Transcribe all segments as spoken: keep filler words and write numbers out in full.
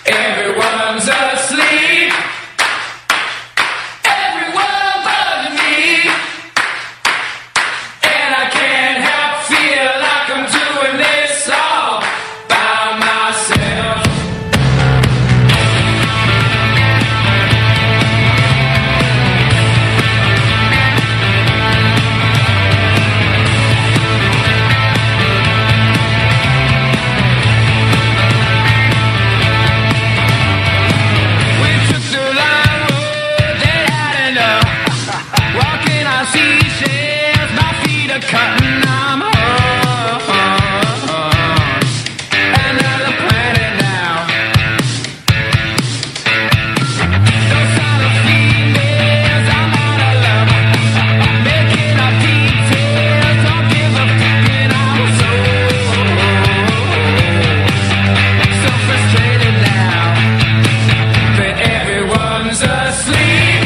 Everyone's asleep. Everyone but me. And I can't help feel like I'm doing this all by myself. We took the long road, they had enough. Walking on seashells, my feet are cutting, I'm on another planet now. Those other females, I'm out of love. Making up details, don't give a fuck, and I'm so, so frustrated now that everyone's asleep.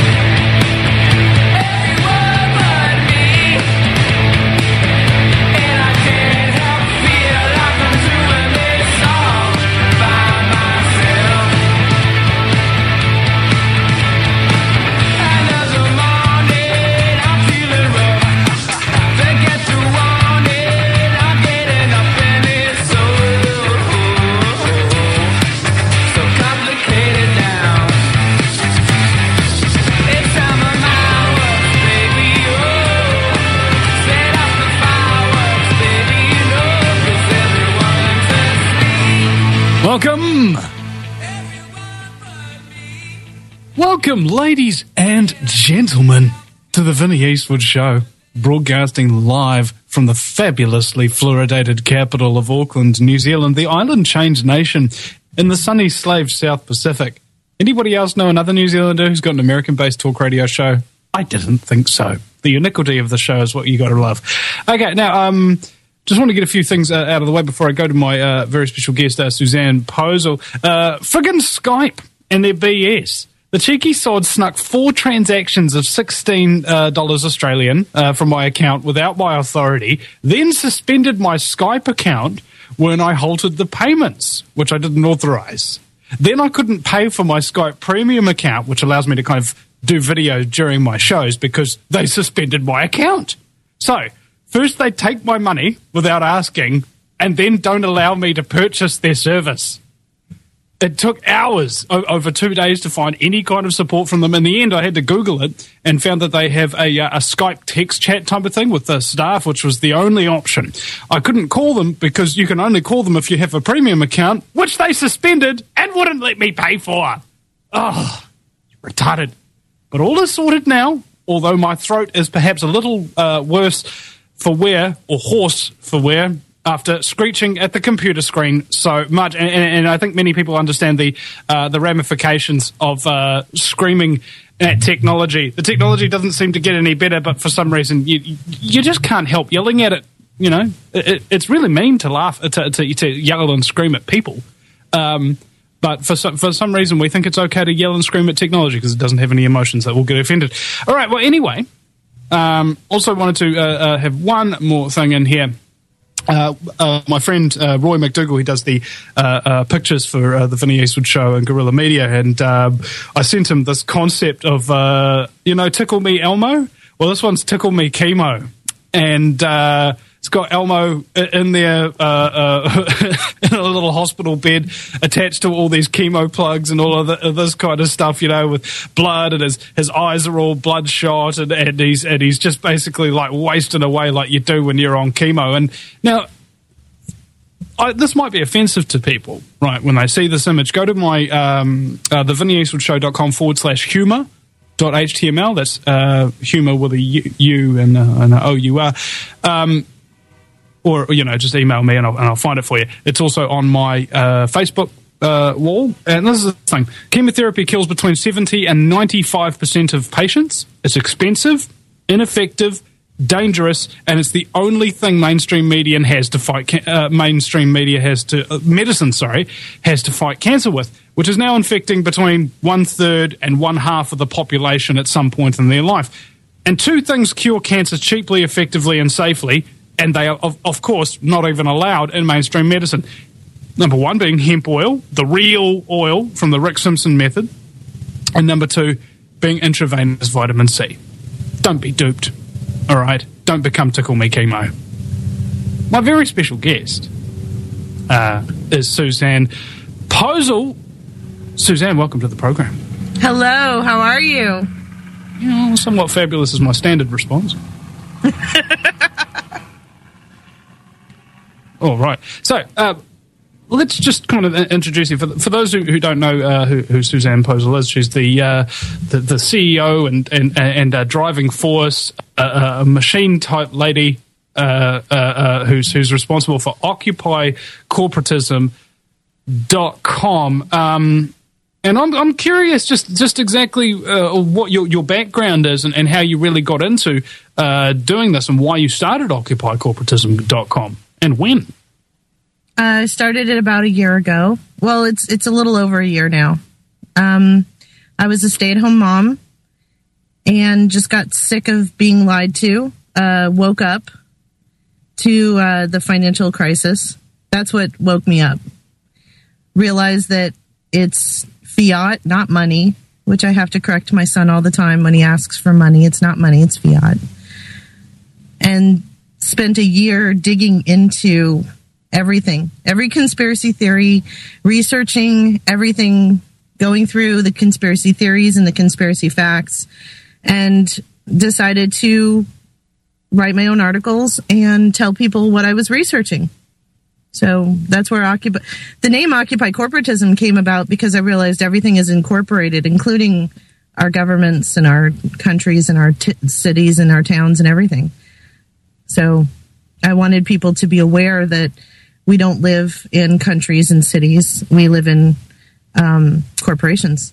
Everyone but me. And I can't help feel like I'm doing this all by myself. Another morning, I'm feeling rough. To get through on it, I'm getting up and it's so, so complicated now. It's time of my work, baby, oh. Set off the fireworks, baby, you know, 'cause everyone's asleep. Welcome. Welcome, ladies and gentlemen, to the Vinnie Eastwood Show, broadcasting live from the fabulously fluoridated capital of Auckland, New Zealand, the island-changed nation in the sunny slave South Pacific. Anybody else know another New Zealander who's got an American-based talk radio show? I didn't think so. The iniquity of the show is what you got to love. Okay, now, um... just want to get a few things uh, out of the way before I go to my uh, very special guest, uh, Suzanne Posel. Uh, friggin' Skype and their B S. The cheeky sod snuck four transactions of sixteen dollars uh, Australian uh, from my account without my authority, then suspended my Skype account when I halted the payments, which I didn't authorise. Then I couldn't pay for my Skype premium account, which allows me to kind of do video during my shows because they suspended my account. So, first they take my money without asking and then don't allow me to purchase their service. It took hours o- over two days to find any kind of support from them. In the end, I had to Google it and found that they have a, uh, a Skype text chat type of thing with the staff, which was the only option. I couldn't call them because you can only call them if you have a premium account, which they suspended and wouldn't let me pay for. Oh, retarded. But all is sorted now, although my throat is perhaps a little uh, worse for wear, or hoarse for wear, after screeching at the computer screen so much. And, and, and I think many people understand the uh, the ramifications of uh, screaming at technology. The technology doesn't seem to get any better, but for some reason you you just can't help yelling at it. You know, it, it's really mean to laugh, to, to, to yell and scream at people. Um, but for some, for some reason we think it's okay to yell and scream at technology because it doesn't have any emotions that will get offended. All right, well, anyway, um, also wanted to uh, uh, have one more thing in here. Uh, uh, my friend uh, Roy McDougall, he does the uh, uh, pictures for uh, the Vinnie Eastwood Show and Guerrilla Media, and uh, I sent him this concept of, uh, you know, Tickle Me Elmo. Well, this one's Tickle Me Chemo, and uh, it's got Elmo in there uh, uh, in a little hospital bed attached to all these chemo plugs and all of, the, of this kind of stuff, you know, with blood, and his, his eyes are all bloodshot, and, and he's and he's just basically like wasting away like you do when you're on chemo. And now, I, this might be offensive to people, right, when they see this image. Go to my um, uh, the vinnie eastwood show dot com forward slash humour dot html. That's uh, humour with a U, U and, uh, and an O U R. Um, or, you know, just email me and I'll, and I'll find it for you. It's also on my uh, Facebook uh, wall. And this is the thing. Chemotherapy kills between seventy and ninety-five percent of patients. It's expensive, ineffective, dangerous, and it's the only thing mainstream media has to fight. Uh, mainstream media has to uh, medicine, sorry, has to fight cancer with, which is now infecting between one third and one half of the population at some point in their life. And two things cure cancer cheaply, effectively, and safely, and they are, of, of course, not even allowed in mainstream medicine. Number one being hemp oil, the real oil from the Rick Simpson method. And number two being intravenous vitamin C. Don't be duped, all right? Don't become Tickle Me Chemo. My very special guest uh, is Suzanne Posel. Suzanne, welcome to the program. Hello, how are you? You know, somewhat fabulous is my standard response. All right. So, uh, let's just kind of introduce you. For, for those who, who don't know uh, who, who Suzanne Posel is, she's the uh, the, the C E O and and, and uh, driving force, uh, a machine-type lady uh, uh, uh, who's, who's responsible for Occupy Corporatism dot com. Um, and I'm I'm curious just, just exactly uh, what your, your background is and, and how you really got into uh, doing this and why you started Occupy Corporatism dot com and when. I started it about a year ago. Well, it's it's a little over a year now. Um, I was a stay-at-home mom and just got sick of being lied to. Uh, woke up to uh, the financial crisis. That's what woke me up. Realized that it's fiat, not money, which I have to correct my son all the time when he asks for money. It's not money, it's fiat. And spent a year digging into everything, every conspiracy theory, researching everything, going through the conspiracy theories and the conspiracy facts, and decided to write my own articles and tell people what I was researching. So that's where Occupy, the name Occupy Corporatism came about, because I realized everything is incorporated, including our governments and our countries and our t- cities and our towns and everything. So I wanted people to be aware that we don't live in countries and cities. We live in um, corporations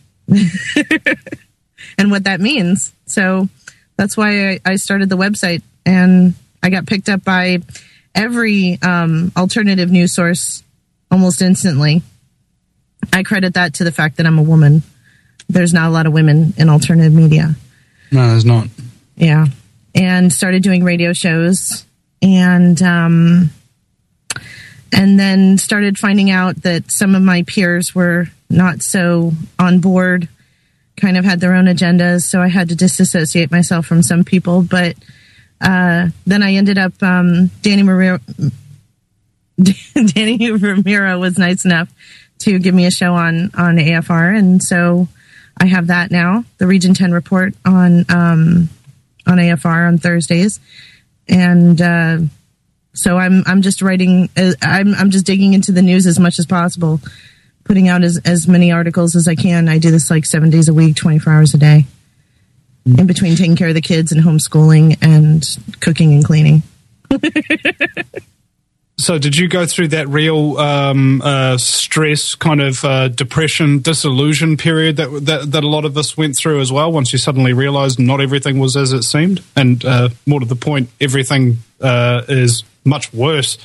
and what that means. So that's why I, I started the website, and I got picked up by every um, alternative news source almost instantly. I credit that to the fact that I'm a woman. There's not a lot of women in alternative media. No, there's not. Yeah. And started doing radio shows, and um, and then started finding out that some of my peers were not so on board, kind of had their own agendas, so I had to disassociate myself from some people. But uh, then I ended up, um, Danny Ramiro, Danny Ramiro was nice enough to give me a show on, on A F R, and so I have that now, the Region ten Report on um, on A F R on Thursdays, and uh, so I'm I'm just writing, uh, I'm I'm just digging into the news as much as possible, putting out as, as many articles as I can. I do this like seven days a week, twenty-four hours a day, in between taking care of the kids and homeschooling and cooking and cleaning. So did you go through that real um, uh, stress, kind of uh, depression, disillusion period that, that that a lot of us went through as well, once you suddenly realized not everything was as it seemed? And uh, more to the point, everything uh, is much worse.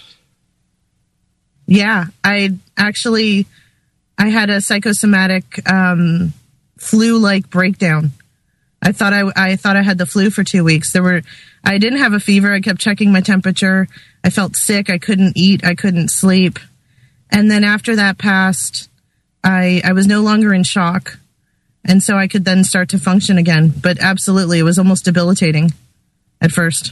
Yeah, I actually, I had a psychosomatic um, flu-like breakdown. I thought I, I thought I had the flu for two weeks. There were, I didn't have a fever. I kept checking my temperature. I felt sick. I couldn't eat. I couldn't sleep. And then after that passed, I, I was no longer in shock. And so I could then start to function again. But absolutely, it was almost debilitating at first.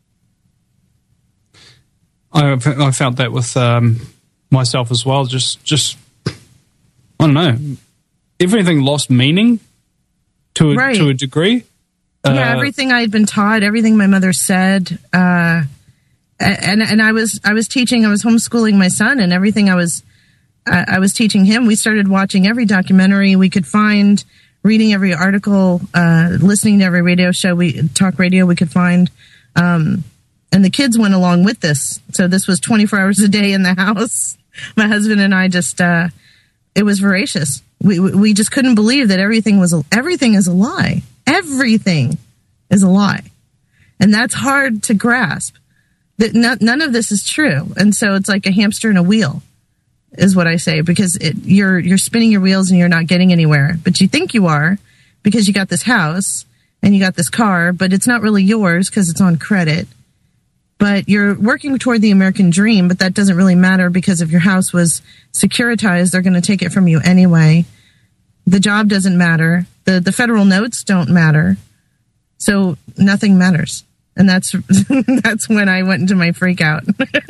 I, I felt that with um, myself as well. Just, just, I don't know. Everything lost meaning to a, right. to a degree. Yeah, uh, everything I had been taught, everything my mother said, uh, and and I was I was teaching, I was homeschooling my son, and everything I was I, I was teaching him. We started watching every documentary we could find, reading every article, uh, listening to every radio show, we talk radio we could find, um, and the kids went along with this. So this was twenty-four hours a day in the house. My husband and I just uh, it was voracious. We we just couldn't believe that everything was a, everything is a lie. Everything is a lie. And that's hard to grasp. That none of this is true. And so it's like a hamster in a wheel, is what I say, because it, you're you're spinning your wheels and you're not getting anywhere. But you think you are, because you got this house and you got this car, but it's not really yours because it's on credit. but you're working toward the American dream, but that doesn't really matter because if your house was securitized, they're going to take it from you anyway. The job doesn't matter. The, the federal notes don't matter. So nothing matters. And that's that's when I went into my freak out.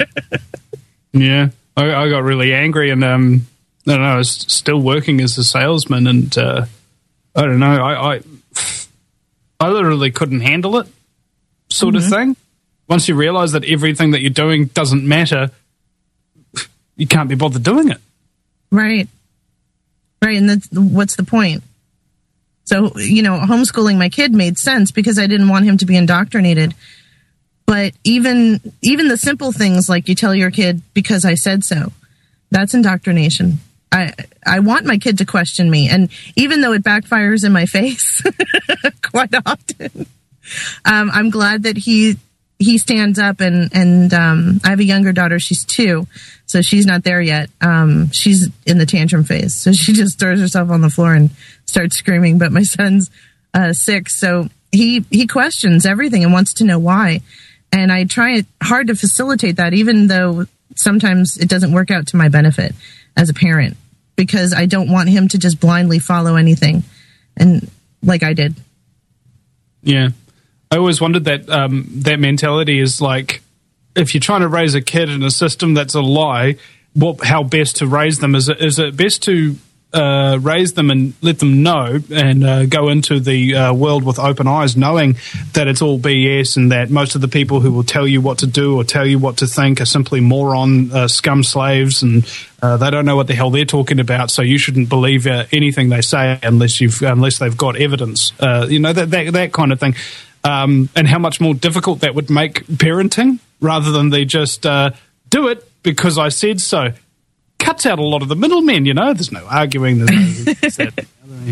Yeah, I, I got really angry, and um, I don't know, I was still working as a salesman, and uh, I don't know, I, I I literally couldn't handle it, sort mm-hmm. of thing. Once you realize that everything that you're doing doesn't matter, you can't be bothered doing it. Right. Right, and that's what's the point? So, you know, homeschooling my kid made sense because I didn't want him to be indoctrinated. But even even the simple things like you tell your kid because I said so, that's indoctrination. I I want my kid to question me. And even though it backfires in my face quite often, um, I'm glad that he he stands up and, and um, I have a younger daughter. She's two, so she's not there yet. Um, she's in the tantrum phase. So she just throws herself on the floor and starts screaming. But my son's uh, six, so he, he questions everything and wants to know why. And I try hard to facilitate that, even though sometimes it doesn't work out to my benefit as a parent, because I don't want him to just blindly follow anything, and like I did. Yeah. I always wondered that um, that mentality is like, if you're trying to raise a kid in a system that's a lie, what, how best to raise them? Is it, is it best to uh, raise them and let them know and uh, go into the uh, world with open eyes, knowing that it's all B S and that most of the people who will tell you what to do or tell you what to think are simply moron uh, scum slaves, and uh, they don't know what the hell they're talking about, so you shouldn't believe uh, anything they say unless you've unless they've got evidence. Uh, you know, that, that that kind of thing. Um, and how much more difficult that would make parenting, rather than they just uh, do it because I said so. Cuts out a lot of the middlemen, you know. There's no arguing. There's no, that,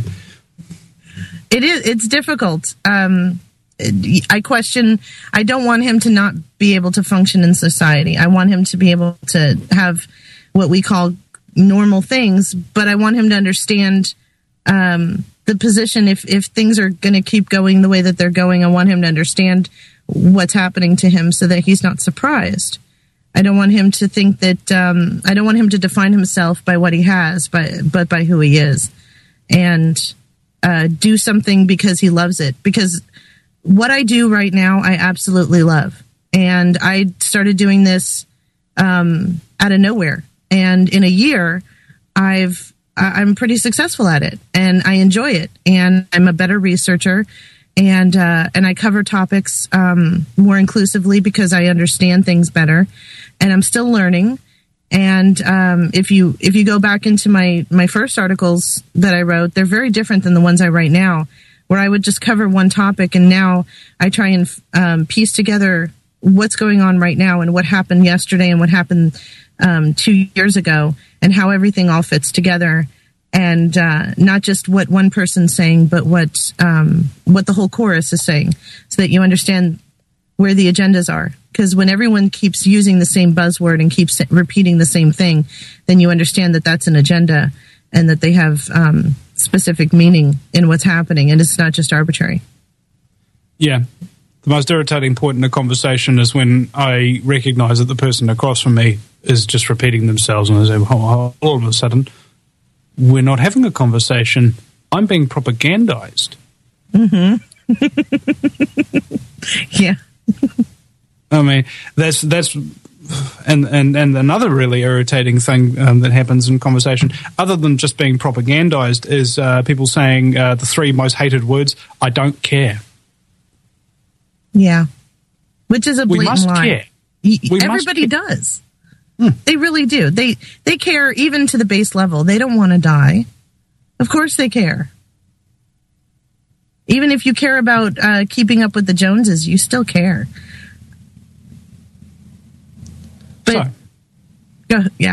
it is. It's difficult. Um, I question. I don't want him to not be able to function in society. I want him to be able to have what we call normal things, but I want him to understand um, the position. If if things are going to keep going the way that they're going, I want him to understand what's happening to him so that he's not surprised. I don't want him to think that, um, I don't want him to define himself by what he has, but, but by who he is, and uh, do something because he loves it. Because what I do right now, I absolutely love. And I started doing this um, out of nowhere. And in a year, I've, I'm pretty successful at it, and I enjoy it. And I'm a better researcher. And uh, and I cover topics um, more inclusively because I understand things better, and I'm still learning. And um, if you if you go back into my, my first articles that I wrote, they're very different than the ones I write now, where I would just cover one topic, and now I try and um, piece together what's going on right now and what happened yesterday and what happened um, two years ago and how everything all fits together. And uh, not just what one person's saying, but what um, what the whole chorus is saying, so that you understand where the agendas are. Because when everyone keeps using the same buzzword and keeps repeating the same thing, then you understand that that's an agenda and that they have um, specific meaning in what's happening, and it's not just arbitrary. Yeah. The most irritating point in a conversation is when I recognize that the person across from me is just repeating themselves, and I say, well, all of a sudden, we're not having a conversation. I'm being propagandized. Mm-hmm. Yeah. I mean, that's that's, and and and another really irritating thing um, that happens in conversation, other than just being propagandized, is uh, people saying uh, the three most hated words: "I don't care." Yeah, which is a blatant we must lie. Care. We Everybody must care. does. Hmm. They really do. They they care even to the base level. They don't want to die. Of course they care. Even if you care about uh, keeping up with the Joneses, you still care. But, so, go, yeah.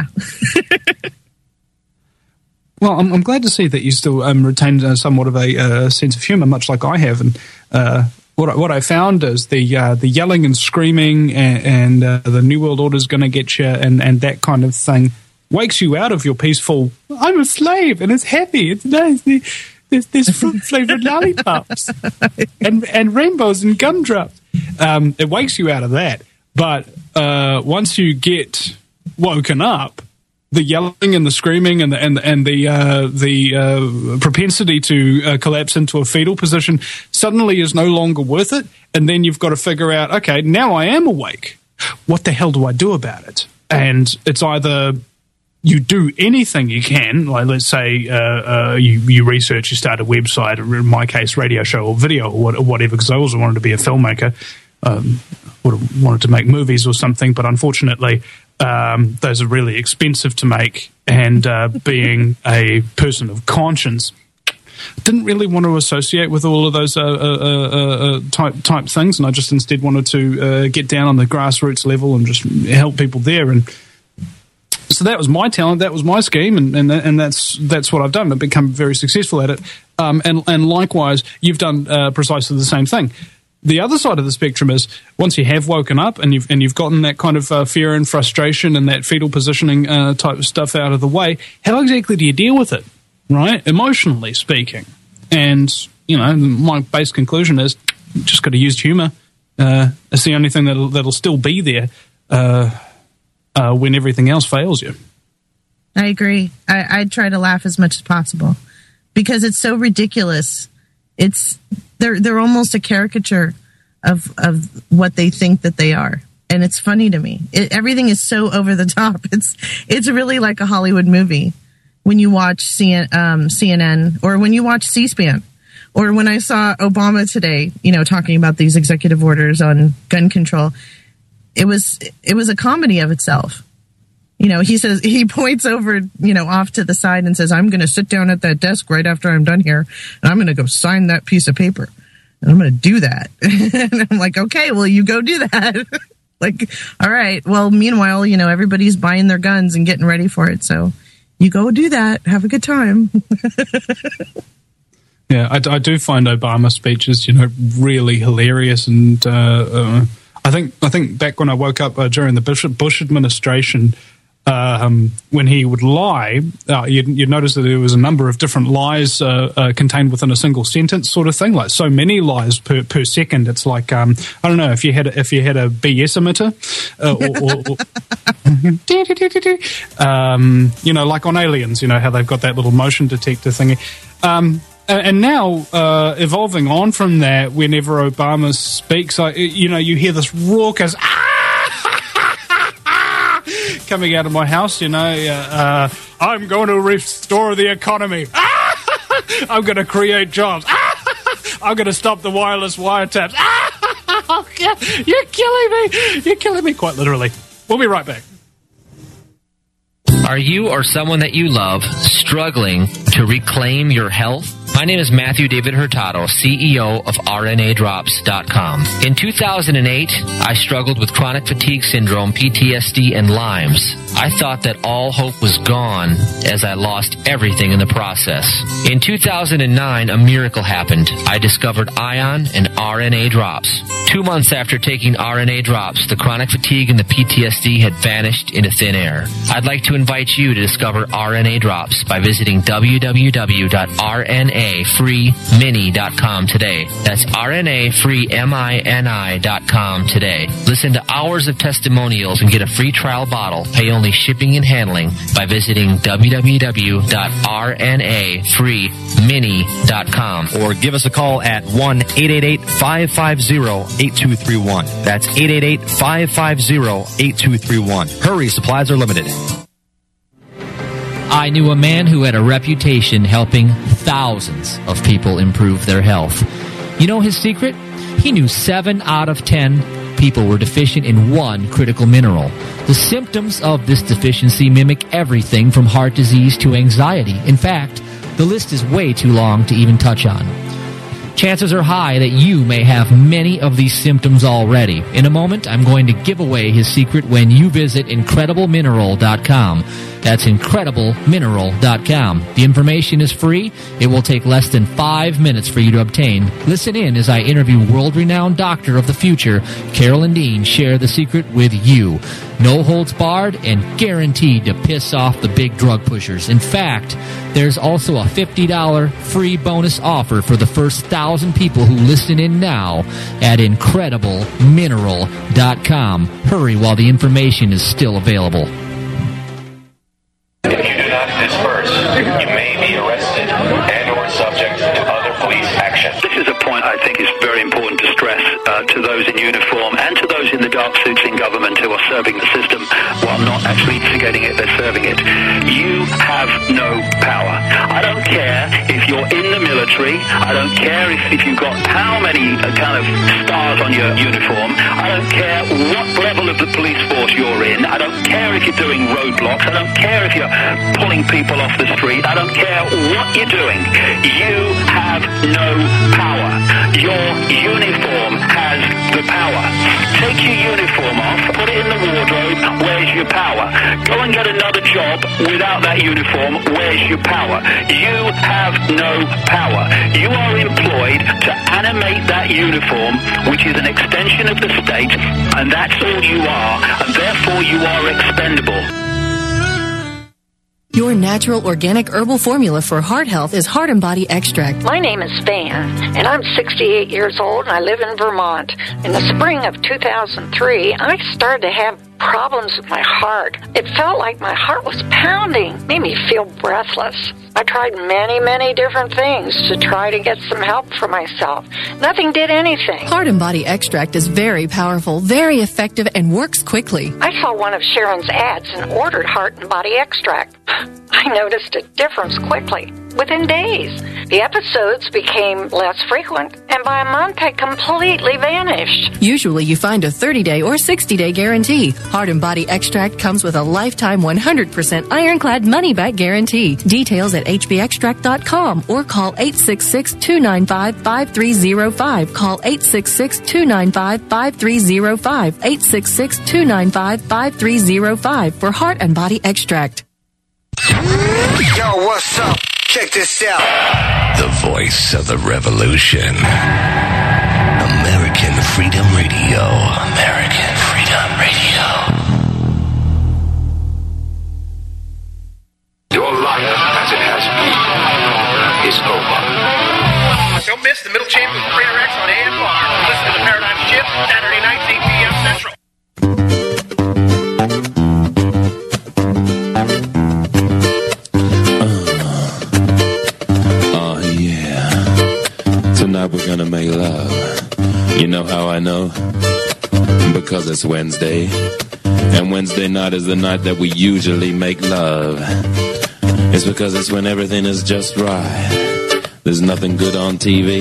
Well, I'm, I'm glad to see that you still um, retain uh, somewhat of a uh, sense of humour, much like I have. And uh, what, I, what I found is the uh, the yelling and screaming and, and uh, the New World Order is going to get you and, and that kind of thing wakes you out of your peaceful, I'm a slave and it's happy, it's nice, there's, there's fruit-flavoured lollipops and, and rainbows and gumdrops. Um, it wakes you out of that. But uh, once you get woken up, the yelling and the screaming and the and, and the uh, the uh, propensity to uh, collapse into a fetal position suddenly is no longer worth it. And then you've got to figure out, okay, now I am awake. What the hell do I do about it? And it's either you do anything you can, like let's say uh, uh, you, you research, you start a website, or in my case, radio show or video or, what, or whatever, because I also wanted to be a filmmaker, um, would have wanted to make movies or something, but unfortunately um, those are really expensive to make, and uh, being a person of conscience, didn't really want to associate with all of those uh, uh, uh, uh, type type things, and I just instead wanted to uh, get down on the grassroots level and just help people there. And so that was my talent, that was my scheme, and and, and that's that's what I've done. I've become very successful at it. Um, and and likewise, you've done uh, precisely the same thing. The other side of the spectrum is once you have woken up and you've and you've gotten that kind of uh, fear and frustration and that fetal positioning uh, type of stuff out of the way, how exactly do you deal with it? Right, emotionally speaking. And, you know, my base conclusion is just got to use humour. Uh, it's the only thing that'll, that'll still be there uh, uh, when everything else fails you. I agree. I, I try to laugh as much as possible because it's so ridiculous. It's they're they're almost a caricature of of what they think that they are. And it's funny to me. It, everything is so over the top. It's it's really like a Hollywood movie. When you watch C N, um, C N N or when you watch C-SPAN, or when I saw Obama today, you know, talking about these executive orders on gun control, it was it was a comedy of itself. You know, he says he points over, you know, off to the side and says, "I'm going to sit down at that desk right after I'm done here, and I'm going to go sign that piece of paper, and I'm going to do that." And I'm like, "Okay, well, you go do that." Like, all right. Well, meanwhile, you know, everybody's buying their guns and getting ready for it, so. You go do that. Have a good time. Yeah, I, I do find Obama speeches, you know, really hilarious, and uh, uh, I think I think back when I woke up uh, during the Bush, Bush administration, um, when he would lie, uh, you'd, you'd notice that there was a number of different lies uh, uh, contained within a single sentence, sort of thing. Like so many lies per, per second. It's like um, I don't know if you had a, if you had a B S emitter, uh, or, or um, you know, like on Aliens, you know how they've got that little motion detector thingy. Um, And now, uh, evolving on from that, whenever Obama speaks, I, you know, you hear this raucous ah! coming out of my house. You know, uh, uh, I'm going to restore the economy. Ah! I'm going to create jobs. Ah! I'm going to stop the wireless wiretaps. Ah! You're killing me. You're killing me, quite literally. We'll be right back. Are you or someone that you love struggling to reclaim your health? My name is Matthew David Hurtado, C E O of R N A drops dot com. In two thousand eight, I struggled with chronic fatigue syndrome, P T S D, and Lyme's. I thought that all hope was gone as I lost everything in the process. In two thousand nine, a miracle happened. I discovered Ion and R N A drops. Two months after taking R N A drops, the chronic fatigue and the P T S D had vanished into thin air. I'd like to invite you to discover R N A drops by visiting w w w dot r n a free mini dot com today. That's R N A free mini dot com today. Listen to hours of testimonials and get a free trial bottle. Pay only shipping and handling by visiting w w w dot r n a free mini dot com. Or give us a call at one eight eight eight, five five zero, eight two three one. That's eight eight eight, five five zero, eight two three one. Hurry, supplies are limited. I knew a man who had a reputation helping thousands of people improve their health. You know his secret? He knew seven out of ten people were deficient in one critical mineral. The symptoms of this deficiency mimic everything from heart disease to anxiety. In fact, the list is way too long to even touch on. Chances are high that you may have many of these symptoms already. In a moment, I'm going to give away his secret when you visit incredible mineral dot com. That's incredible mineral dot com. The information is free. It will take less than five minutes for you to obtain. Listen in as I interview world-renowned doctor of the future, Carolyn Dean, share the secret with you. No holds barred and guaranteed to piss off the big drug pushers. In fact, there's also a fifty dollars free bonus offer for the first one thousand people who listen in now at incredible mineral dot com. Hurry while the information is still available. If you do not disperse, you may be arrested and or subject to other police action. This is a point I think is very important to stress uh, to those in uniform and to those in the dark suits in government who are serving the system while not actually instigating it, they're serving it. You have no power. I don't care if you're in the military. I don't care if, if you've got how many uh, kind of stars on your uniform. I don't care what level of the police force you're in. I don't care if you're doing roadblocks. I don't care if you're pulling people off the street. I don't care what you're doing. You have no power. Your uniform has the power. Take your uniform off, put it in the wardrobe. Where's your power? Go and get another job without that uniform. Where's your power? You have no power. You are employed to animate that uniform, which is an extension of the state, and that's all you are, and therefore you are expendable. Your natural organic herbal formula for heart health is Heart and Body Extract. My name is Van, and I'm sixty-eight years old, and I live in Vermont. In the spring of two thousand three, I started to have problems with my heart. It felt like my heart was pounding, made me feel breathless. I tried many, many different things to try to get some help for myself. Nothing did anything. Heart and Body Extract is very powerful, very effective, and works quickly. I saw one of Sharon's ads and ordered Heart and Body Extract. I noticed a difference quickly, within days. The episodes became less frequent, and by a month had completely vanished. Usually you find a thirty-day or sixty-day guarantee. Heart and Body Extract comes with a lifetime one hundred percent ironclad money-back guarantee. Details at h b extract dot com or call eight six six, two nine five, five three zero five. Call eight six six, two nine five, five three zero five. eight six six, two nine five, five three zero five for Heart and Body Extract. Yo, what's up? Check this out. The voice of the revolution. American Freedom Radio. American Freedom Radio. Your life, as it has been, is over. Don't miss the Middle Chamber with Prayer X on A M R. Listen to the Paradigm Shift, Saturday nights, eight p.m. Central. Tonight we're gonna make love. You know how I know? Because it's Wednesday. And Wednesday night is the night that we usually make love. It's because it's when everything is just right. There's nothing good on T V.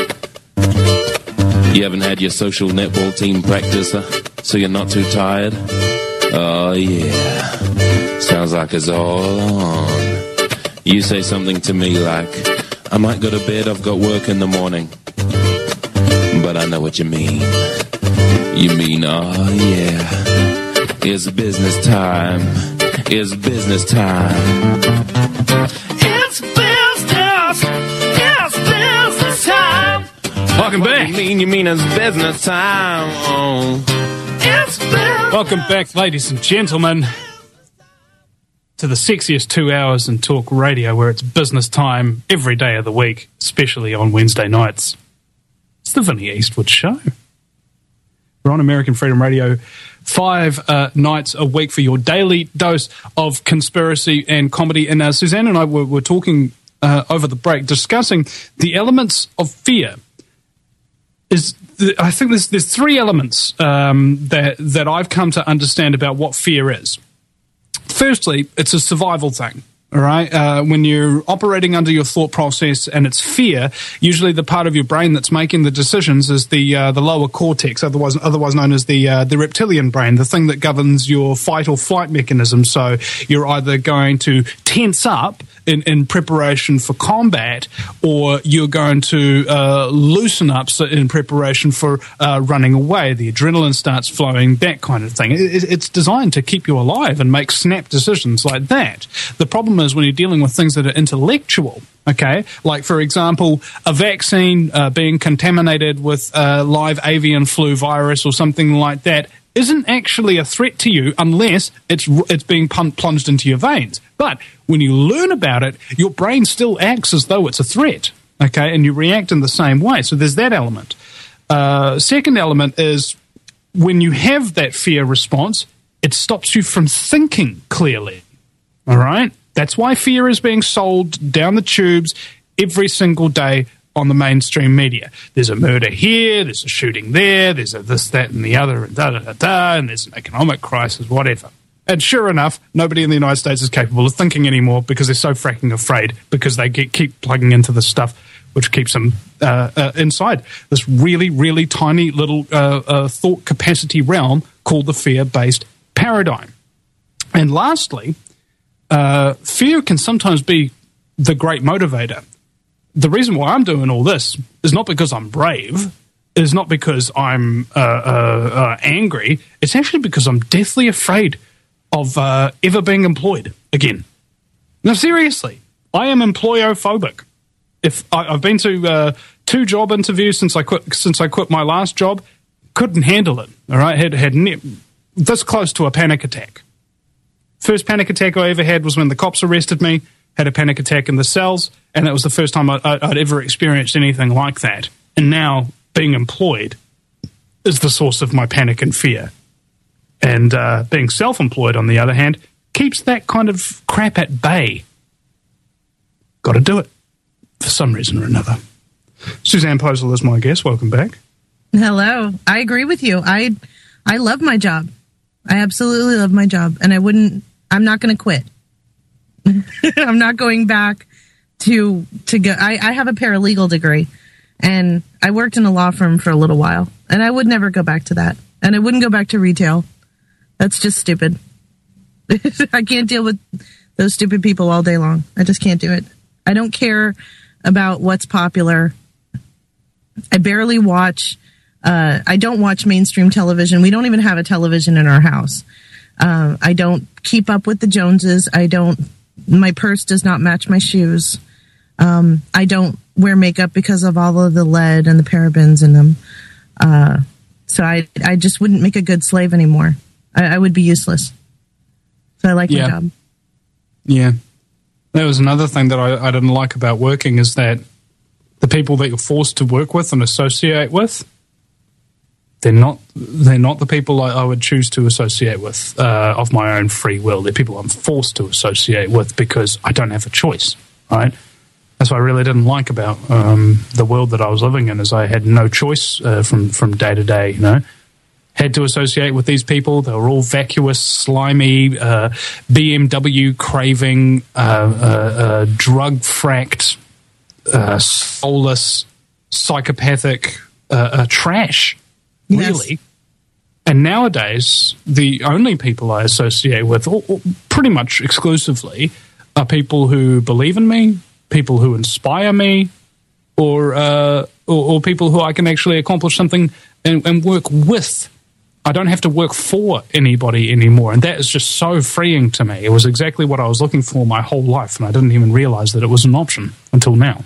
You haven't had your social netball team practice, uh, so you're not too tired? Oh yeah. Sounds like it's all on. You say something to me like, I might go to bed, I've got work in the morning. But I know what you mean. You mean, oh yeah, it's business time. It's business time. It's business. It's business time. Welcome what back. You mean, you mean it's business time. Oh. It's business. Welcome back, ladies and gentlemen, to the sexiest two hours in talk radio, where it's business time every day of the week, especially on Wednesday nights. It's the Vinnie Eastwood Show. We're on American Freedom Radio five uh, nights a week for your daily dose of conspiracy and comedy. And uh, Suzanne and I were, were talking uh, over the break, discussing the elements of fear. Is the, I think there's there's three elements um, that that I've come to understand about what fear is. Firstly, it's a survival thing. All right. Uh, when you're operating under your thought process and it's fear, usually the part of your brain that's making the decisions is the uh, the lower cortex, otherwise otherwise known as the uh, the reptilian brain, the thing that governs your fight or flight mechanism. So you're either going to tense up in, in preparation for combat, or you're going to uh, loosen up so in preparation for uh, running away. The adrenaline starts flowing, that kind of thing. It, it's designed to keep you alive and make snap decisions like that. The problem is when you're dealing with things that are intellectual, okay, like, for example, a vaccine uh, being contaminated with uh, live avian flu virus or something like that isn't actually a threat to you unless it's it's being pun- plunged into your veins. But when you learn about it, your brain still acts as though it's a threat, okay, and you react in the same way. So there's that element. Uh, second element is when you have that fear response, it stops you from thinking clearly, all right? That's why fear is being sold down the tubes every single day on the mainstream media. There's a murder here, there's a shooting there, there's a this, that, and the other, and da-da-da-da, and there's an economic crisis, whatever. And sure enough, nobody in the United States is capable of thinking anymore because they're so fracking afraid, because they get, keep plugging into the stuff which keeps them uh, uh, inside this really, really tiny little uh, uh, thought capacity realm called the fear-based paradigm. And lastly, uh, fear can sometimes be the great motivator. The reason why I'm doing all this is not because I'm brave, is not because I'm uh, uh, uh, angry. It's actually because I'm deathly afraid of uh, ever being employed again. No, seriously, I am employophobic. If I, I've been to uh, two job interviews since I quit since I quit my last job, couldn't handle it. All right, had had ne- this close to a panic attack. First panic attack I ever had was when the cops arrested me. Had a panic attack in the cells, and that was the first time I, I, I'd ever experienced anything like that. And now, being employed is the source of my panic and fear. And uh, being self-employed, on the other hand, keeps that kind of crap at bay. Got to do it, for some reason or another. Suzanne Posel is my guest. Welcome back. Hello. I agree with you. I I love my job. I absolutely love my job, and I wouldn't. I'm not going to quit. I'm not going back to to go. I, I have a paralegal degree, and I worked in a law firm for a little while, and I would never go back to that. And I wouldn't go back to retail. That's just stupid. I can't deal with those stupid people all day long. I just can't do it. I don't care about what's popular. I barely watch. Uh, I don't watch mainstream television. We don't even have a television in our house. Uh, I don't keep up with the Joneses. I don't. My purse does not match my shoes. Um, I don't wear makeup because of all of the lead and the parabens in them. Uh, so I, I just wouldn't make a good slave anymore. I, I would be useless. So I like yeah. my job. Yeah. That was another thing that I, I didn't like about working, is that the people that you're forced to work with and associate with, they're not they're not the people I, I would choose to associate with uh, of my own free will. They're people I'm forced to associate with because I don't have a choice, right? That's what I really didn't like about um, the world that I was living in, is I had no choice uh, from, from day to day, you know. Had to associate with these people. They were all vacuous, slimy, uh, B M W craving, uh, uh, uh, drug-fracked, uh, soulless, psychopathic uh, uh, trash. Really. Yes. And nowadays, the only people I associate with, or, or pretty much exclusively, are people who believe in me, people who inspire me, or uh, or, or people who I can actually accomplish something and, and work with. I don't have to work for anybody anymore, and that is just so freeing to me. It was exactly what I was looking for my whole life, and I didn't even realize that it was an option until now.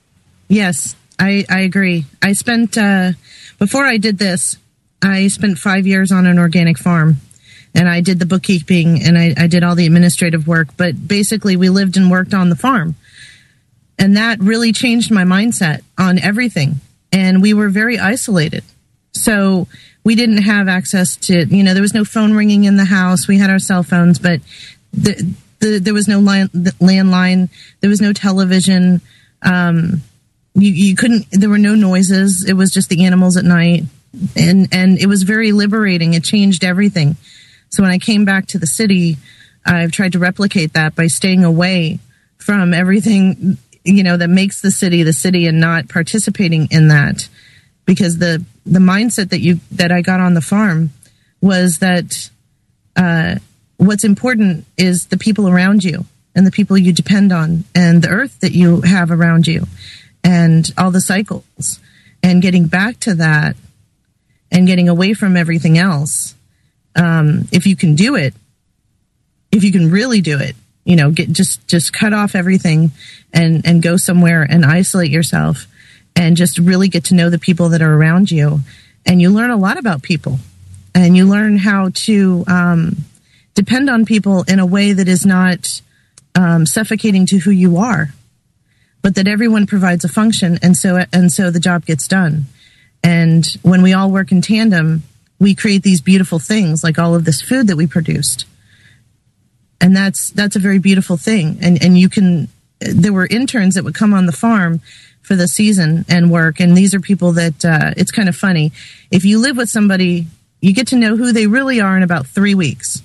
Yes, I, I agree. I spent... Uh Before I did this, I spent five years on an organic farm, and I did the bookkeeping, and I, I did all the administrative work. But basically, we lived and worked on the farm, and that really changed my mindset on everything. And we were very isolated, so we didn't have access to, you know, there was no phone ringing in the house. We had our cell phones, but the, the, there was no line, landline. There was no television. Um, You, you couldn't, there were no noises. It was just the animals at night. And, and it was very liberating. It changed everything. So when I came back to the city, I've tried to replicate that by staying away from everything, you know, that makes the city the city, and not participating in that. Because the, the mindset that you, that I got on the farm was that, uh, what's important is the people around you. and the people you depend on and the earth that you have around you and all the cycles, and getting back to that and getting away from everything else. Um, if you can do it, if you can really do it, you know, get just, just cut off everything and, and go somewhere and isolate yourself and just really get to know the people that are around you. And you learn a lot about people, and you learn how to um, depend on people in a way that is not um, suffocating to who you are, but that everyone provides a function. And so, and so the job gets done. And when we all work in tandem, we create these beautiful things like all of this food that we produced. And that's, that's a very beautiful thing. And, and you can, there were interns that would come on the farm for the season and work. And these are people that, uh, it's kind of funny. If you live with somebody, you get to know who they really are in about three weeks.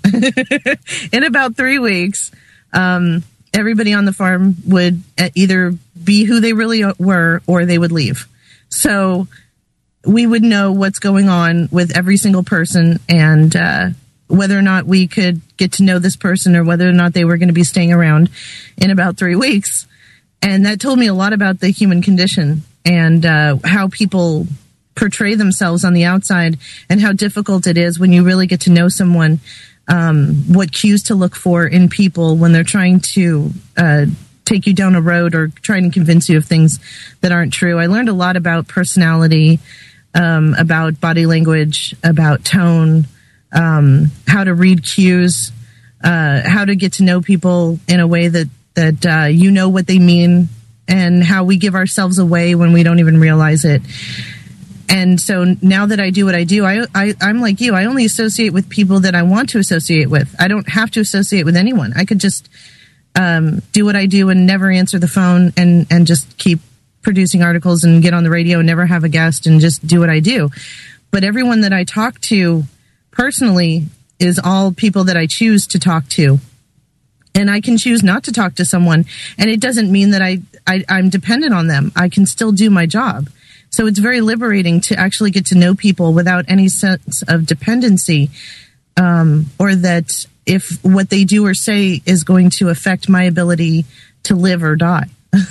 In about three weeks, um, everybody on the farm would either be who they really were or they would leave. So we would know what's going on with every single person, and uh, whether or not we could get to know this person or whether or not they were going to be staying around in about three weeks. And that told me a lot about the human condition and uh, how people portray themselves on the outside, and how difficult it is when you really get to know someone, um, what cues to look for in people when they're trying to uh, take you down a road or trying to convince you of things that aren't true. I learned a lot about personality, um, about body language, about tone, um, how to read cues, uh, how to get to know people in a way that that uh, you know what they mean, and how we give ourselves away when we don't even realize it. And so now that I do what I do, I, I, I'm like you. I only associate with people that I want to associate with. I don't have to associate with anyone. I could just um, do what I do and never answer the phone, and, and just keep producing articles and get on the radio and never have a guest and just do what I do. But everyone that I talk to personally is all people that I choose to talk to. And I can choose not to talk to someone, and it doesn't mean that I, I, I'm dependent on them. I can still do my job. So it's very liberating to actually get to know people without any sense of dependency, um, or that if what they do or say is going to affect my ability to live or die.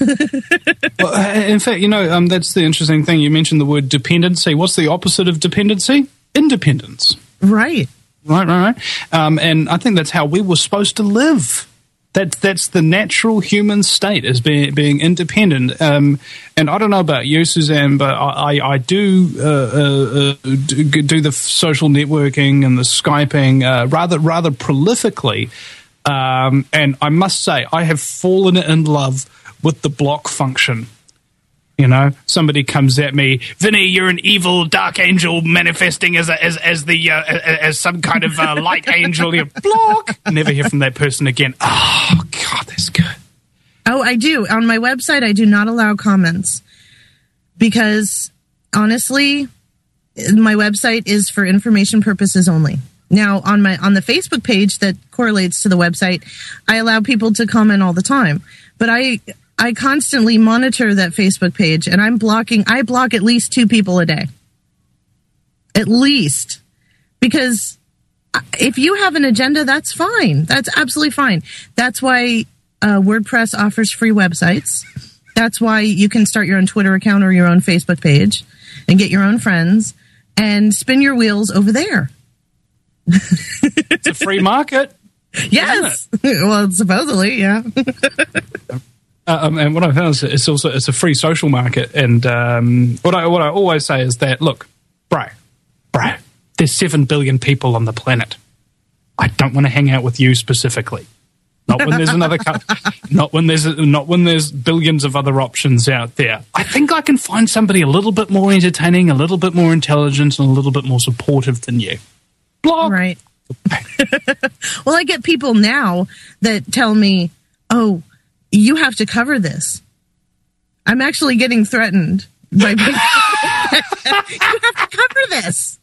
Well, in fact, you know, um, that's the interesting thing. You mentioned the word dependency. What's the opposite of dependency? Independence. Right. Right, right, right. Um, and I think that's how we were supposed to live. That, that's the natural human state, is being, being independent. Um, and I don't know about you, Suzanne, but I, I, I do, uh, uh, do do the social networking and the Skyping uh, rather rather prolifically. Um, and I must say, I have fallen in love with the block function. You know, somebody comes at me, Vinny, you're an evil dark angel manifesting as a, as as the uh, as some kind of uh, light angel. You block. Never hear from that person again. Oh God, that's good. Oh, I do. On my website, I do not allow comments because honestly, my website is for information purposes only. Now, on my on the Facebook page that correlates to the website, I allow people to comment all the time, but I. I constantly monitor that Facebook page, and I'm blocking, I block at least two people a day. At least. Because if you have an agenda, that's fine. That's absolutely fine. That's why uh, WordPress offers free websites. That's why you can start your own Twitter account or your own Facebook page and get your own friends and spin your wheels over there. It's a free market. Yes. Well, supposedly, yeah. Uh, um, and what I found is it's also it's a free social market, and um, what I what I always say is that look, bro, bro, there's seven billion people on the planet. I don't want to hang out with you specifically. Not when there's another, co- not when there's not when there's billions of other options out there. I think I can find somebody a little bit more entertaining, a little bit more intelligent, and a little bit more supportive than you. Block. Right. Well, I get people now that tell me, "Oh, you have to cover this." I'm actually getting threatened by people. You have to cover this.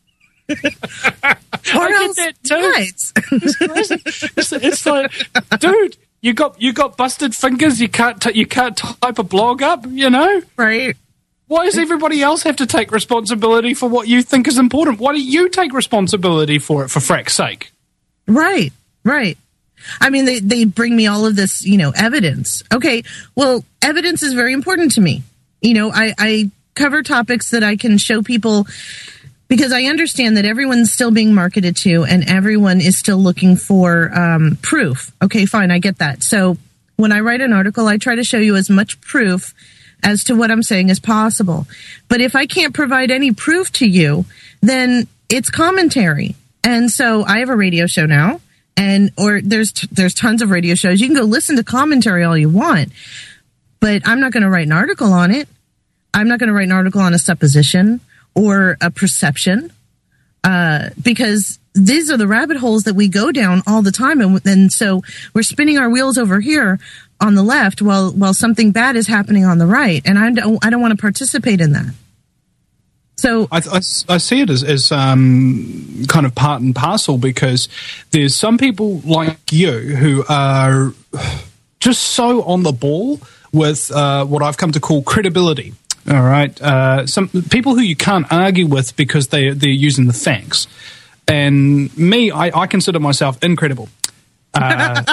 Or I else, get that too. Right. It's crazy. It's, it's like, dude, you got you got busted fingers. You can't t- you can't type a blog up. You know, right? Why does everybody else have to take responsibility for what you think is important? Why do you take responsibility for it, for frack's sake? Right, right. I mean, they, they bring me all of this, you know, evidence. Okay, well, evidence is very important to me. You know, I, I cover topics that I can show people because I understand that everyone's still being marketed to and everyone is still looking for um, proof. Okay, fine, I get that. So when I write an article, I try to show you as much proof as to what I'm saying as possible. But if I can't provide any proof to you, then it's commentary. And so I have a radio show now, and or there's there's tons of radio shows. You can go listen to commentary all you want, but I'm not going to write an article on it. I'm not going to write an article on a supposition or a perception, uh, because these are the rabbit holes that we go down all the time. And, and so we're spinning our wheels over here on the left while, while something bad is happening on the right. And I don't, I don't want to participate in that. So I, I, I see it as, as um, kind of part and parcel, because there's some people like you who are just so on the ball with uh, what I've come to call credibility. All right, uh, some people who you can't argue with because they they're using the facts, and me, I, I consider myself incredible, uh,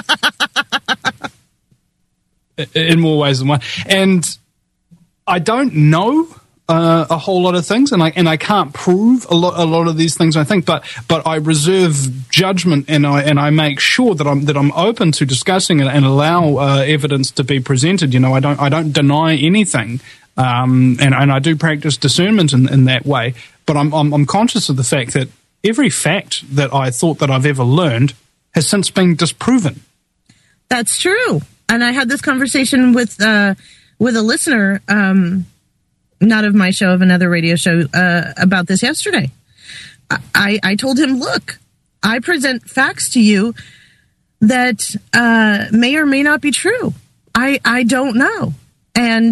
in more ways than one, and I don't know uh, a whole lot of things, and I and I can't prove a lot a lot of these things. I think, but but I reserve judgment, and I and I make sure that I'm that I'm open to discussing it and allow uh, evidence to be presented. You know, I don't I don't deny anything. Um, and, and I do practice discernment in, in that way, but I'm, I'm I'm conscious of the fact that every fact that I thought that I've ever learned has since been disproven. That's true. And I had this conversation with uh, with a listener, um, not of my show, of another radio show, uh, about this yesterday. I, I told him, look, I present facts to you that uh, may or may not be true. I, I don't know. And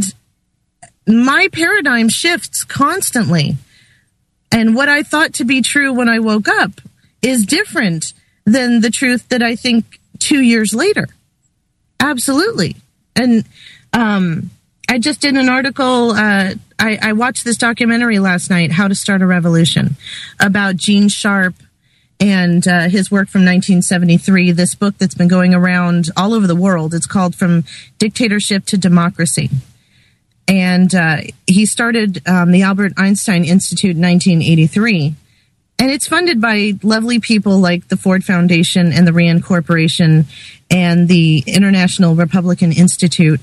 my paradigm shifts constantly. And what I thought to be true when I woke up is different than the truth that I think two years later. Absolutely. And um, I just did an article. Uh, I, I watched this documentary last night, How to Start a Revolution, about Gene Sharp and uh, his work from nineteen seventy-three, this book that's been going around all over the world. It's called From Dictatorship to Democracy. And uh, he started um, the Albert Einstein Institute in nineteen eighty-three. And it's funded by lovely people like the Ford Foundation and the Rand Corporation and the International Republican Institute.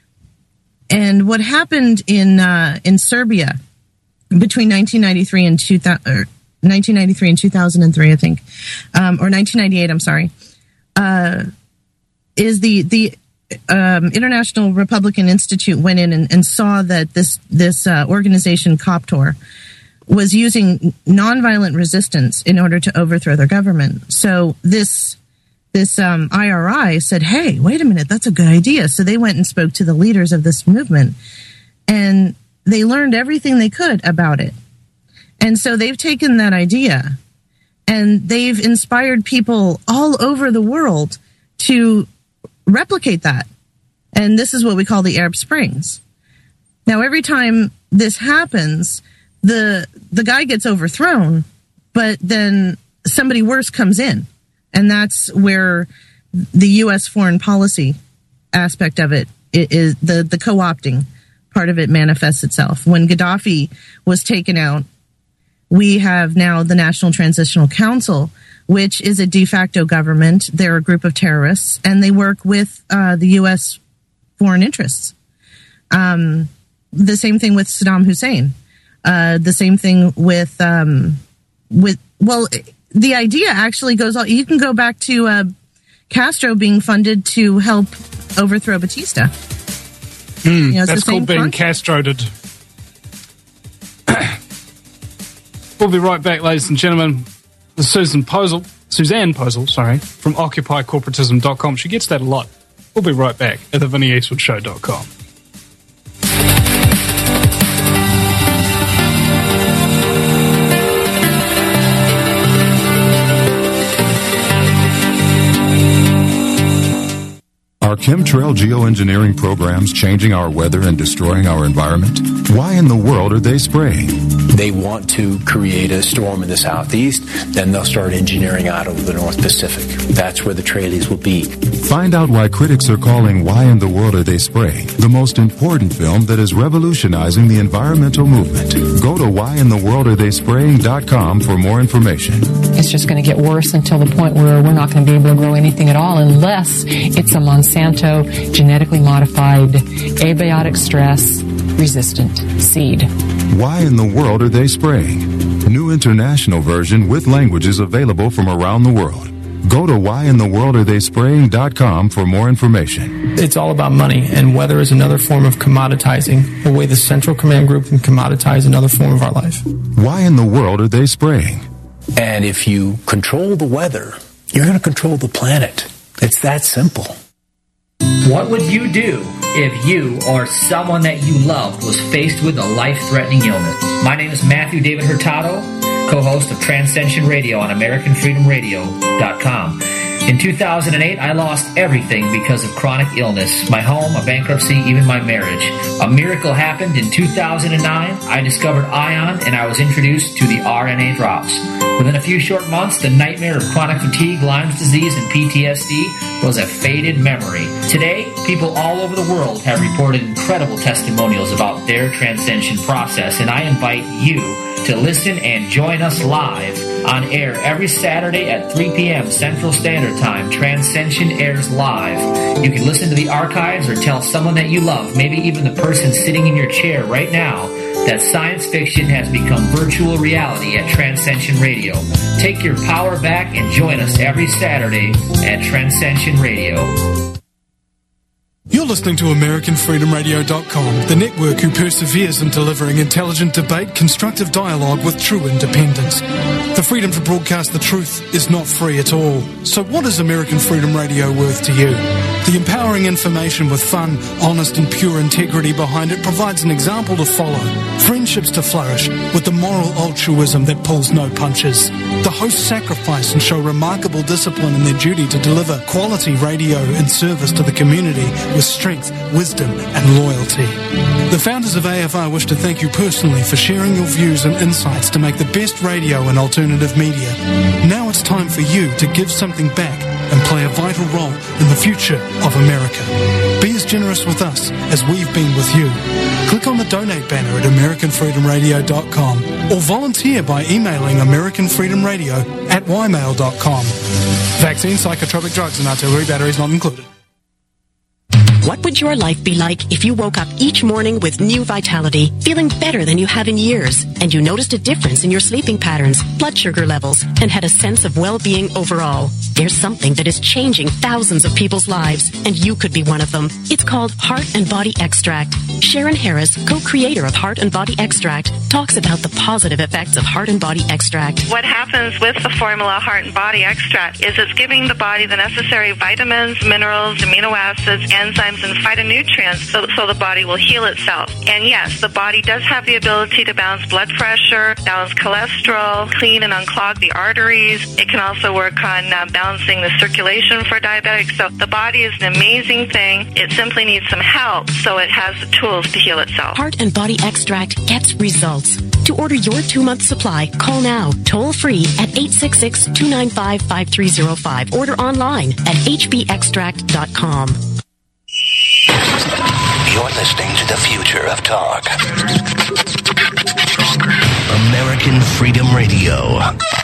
And what happened in uh, in Serbia between nineteen ninety-three and two thousand, or nineteen ninety-three and two thousand three, I think, um, or nineteen ninety-eight, I'm sorry, uh, is the the Um, International Republican Institute went in and, and saw that this this uh, organization, COPTOR, was using nonviolent resistance in order to overthrow their government. So this this um, I R I said, hey, wait a minute, that's a good idea. So they went and spoke to the leaders of this movement, and they learned everything they could about it. And so they've taken that idea, and they've inspired people all over the world to replicate that. And this is what we call the Arab Springs. Now, every time this happens, the the guy gets overthrown, but then somebody worse comes in. And that's where the U S foreign policy aspect of it is, the, the co-opting part of it manifests itself. When Gaddafi was taken out, we have now the National Transitional Council, which is a de facto government. They're a group of terrorists, and they work with uh, the U S foreign interests. Um, the same thing with Saddam Hussein. Uh, the same thing with, um, with well, the idea actually goes on. You can go back to uh, Castro being funded to help overthrow Batista. Mm, you know, that's called being castroed. We'll be right back, ladies and gentlemen. Susan Posel, Suzanne Posel, sorry, from Occupy Corporatism dot com. She gets that a lot. We'll be right back at the Vinnie Eastwood Show dot com. Are chemtrail geoengineering programs changing our weather and destroying our environment? Why in the world are they spraying? They want to create a storm in the southeast, then they'll start engineering out over the North Pacific. That's where the trailees will be. Find out why critics are calling Why in the World Are They Spraying the most important film that is revolutionizing the environmental movement. Go to why in the world are they spraying dot com for more information. It's just going to get worse until the point where we're not going to be able to grow anything at all unless it's a Monsanto genetically modified abiotic stress resistant seed. Why in the world are they spraying? New international version with languages available from around the world. Go to why in the world are they spraying dot com for more information. It's all about money, and weather is another form of commoditizing, the way the Central Command Group can commoditize another form of our life. Why in the world are they spraying? And if you control the weather, you're going to control the planet. It's that simple. What would you do if you or someone that you loved was faced with a life-threatening illness? My name is Matthew David Hurtado, co-host of Transcension Radio on American Freedom Radio dot com. In two thousand eight, I lost everything because of chronic illness. My home, a bankruptcy, even my marriage. A miracle happened in two thousand nine. I discovered ION and I was introduced to the R N A drops. Within a few short months, the nightmare of chronic fatigue, Lyme's disease, and P T S D was a faded memory. Today, people all over the world have reported incredible testimonials about their transcension process, and I invite you to listen and join us live on air every Saturday at three p.m. Central Standard Time. Transcension airs live. You can listen to the archives or tell someone that you love, maybe even the person sitting in your chair right now, that science fiction has become virtual reality at Transcension Radio. Take your power back and join us every Saturday at Transcension Radio. You're listening to American Freedom Radio dot com, the network who perseveres in delivering intelligent debate, constructive dialogue with true independence. The freedom to broadcast the truth is not free at all. So what is American Freedom Radio worth to you? The empowering information with fun, honest and pure integrity behind it provides an example to follow, friendships to flourish, with the moral altruism that pulls no punches. The hosts sacrifice and show remarkable discipline in their duty to deliver quality radio in service to the community with strength, wisdom and loyalty. The founders of A F R wish to thank you personally for sharing your views and insights to make the best radio and alternative media. Now it's time for you to give something back and play a vital role in the future of America. Be as generous with us as we've been with you. Click on the donate banner at American Freedom Radio dot com or volunteer by emailing American Freedom Radio at Y mail dot com. Vaccine, psychotropic drugs and artillery batteries not included. What would your life be like if you woke up each morning with new vitality, feeling better than you have in years, and you noticed a difference in your sleeping patterns, blood sugar levels, and had a sense of well-being overall? There's something that is changing thousands of people's lives, and you could be one of them. It's called Heart and Body Extract. Sharon Harris, co-creator of Heart and Body Extract, talks about the positive effects of Heart and Body Extract. What happens with the formula Heart and Body Extract is it's giving the body the necessary vitamins, minerals, amino acids, enzymes, and phytonutrients so, so the body will heal itself. And yes, the body does have the ability to balance blood pressure, balance cholesterol, clean and unclog the arteries. It can also work on uh, balancing the circulation for diabetics. So the body is an amazing thing. It simply needs some help so it has the tools to heal itself. Heart and Body Extract gets results. To order your two-month supply, call now, toll-free at eight six six, two nine five, five three zero five. Order online at H B extract dot com. You're listening to the future of talk. American Freedom Radio.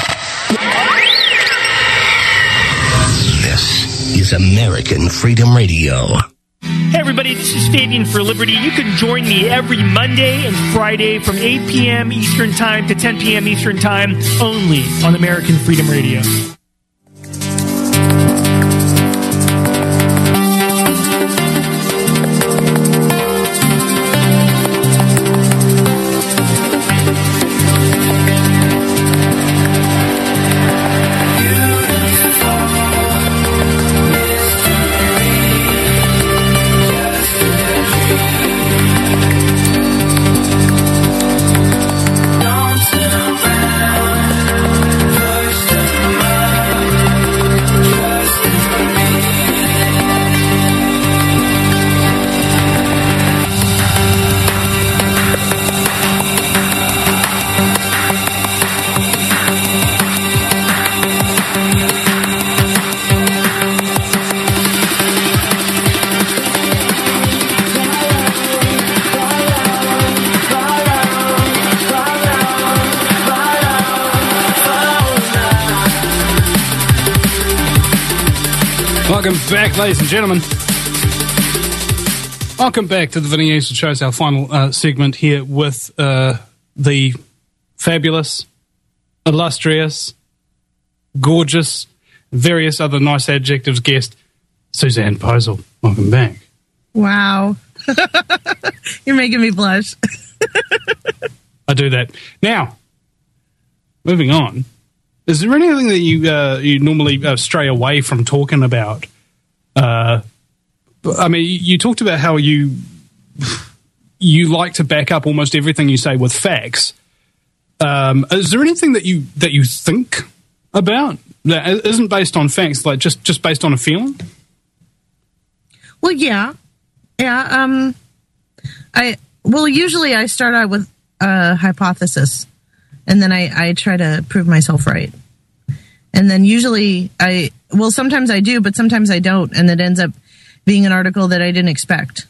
This is American Freedom Radio. Hey everybody, this is Fabian for Liberty. You can join me every Monday and Friday from eight p.m. Eastern Time to ten p.m. Eastern Time only on American Freedom Radio. Don't turn around, first of Welcome back, ladies and gentlemen. Welcome back to the Vinny Eastwood Show. It's our final uh, segment here with uh, the fabulous, illustrious, gorgeous, various other nice adjectives guest, Suzanne Posel. Welcome back. Wow. You're making me blush. I do that. Now, moving on. Is there anything that you uh, you normally uh, stray away from talking about? Uh, I mean, you talked about how you you like to back up almost everything you say with facts. Um, is there anything that you that you think about that isn't based on facts, like just, just based on a feeling? Well, yeah, yeah. Um, I well, usually I start out with a hypothesis, and then I, I try to prove myself right. And then usually I, well, sometimes I do, but sometimes I don't. And it ends up being an article that I didn't expect.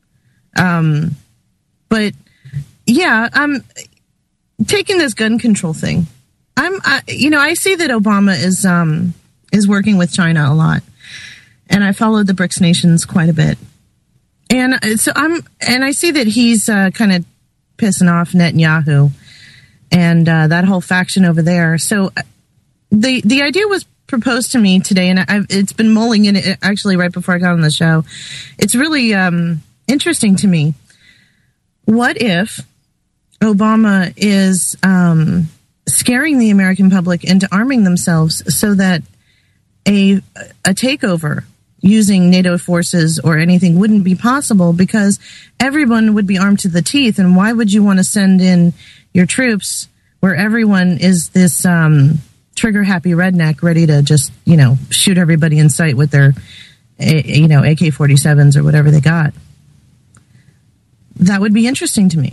Um, but yeah, I'm taking this gun control thing. I'm, I, you know, I see that Obama is, um, is working with China a lot, and I followed the BRICS nations quite a bit. And so I'm, and I see that he's, uh, kind of pissing off Netanyahu and, uh, that whole faction over there. So, The the idea was proposed to me today, and I've, it's been mulling in it actually right before I got on the show. It's really um, interesting to me. What if Obama is um, scaring the American public into arming themselves so that a a takeover using NATO forces or anything wouldn't be possible, because everyone would be armed to the teeth, and why would you want to send in your troops where everyone is this Um, trigger-happy redneck ready to just, you know, shoot everybody in sight with their, you know, A K forty-sevens or whatever they got? That would be interesting to me.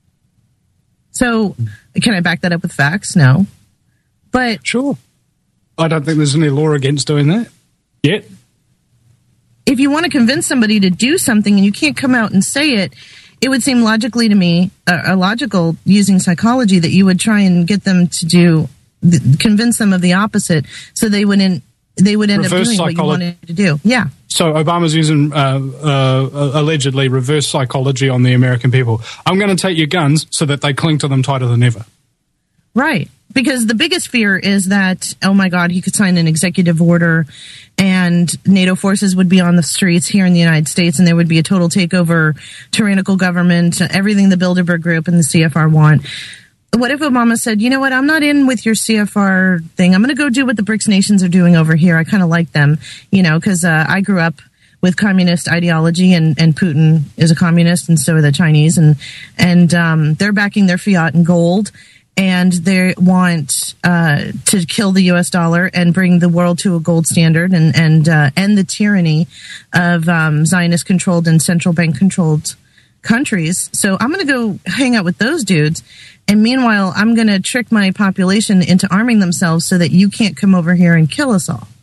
So, can I back that up with facts? No. But sure. I don't think there's any law against doing that yet. If you want to convince somebody to do something and you can't come out and say it, it would seem logically to me, uh, logical using psychology, that you would try and get them to do convince them of the opposite, so they wouldn't they would end reverse up doing psychology. what you wanted to do. Yeah. So Obama's using uh, uh, allegedly reverse psychology on the American people. I'm going to take your guns so that they cling to them tighter than ever. Right. Because the biggest fear is that, oh my God, he could sign an executive order and NATO forces would be on the streets here in the United States, and there would be a total takeover, tyrannical government, everything the Bilderberg Group and the C F R want. What if Obama said, you know what, I'm not in with your C F R thing. I'm going to go do what the BRICS nations are doing over here. I kind of like them, you know, because uh, I grew up with communist ideology, and, and Putin is a communist, and so are the Chinese. And, and um, they're backing their fiat in gold, and they want uh, to kill the U S dollar and bring the world to a gold standard, and, and uh, end the tyranny of um, Zionist-controlled and central bank-controlled countries. So I'm going to go hang out with those dudes. And meanwhile, I'm going to trick my population into arming themselves so that you can't come over here and kill us all.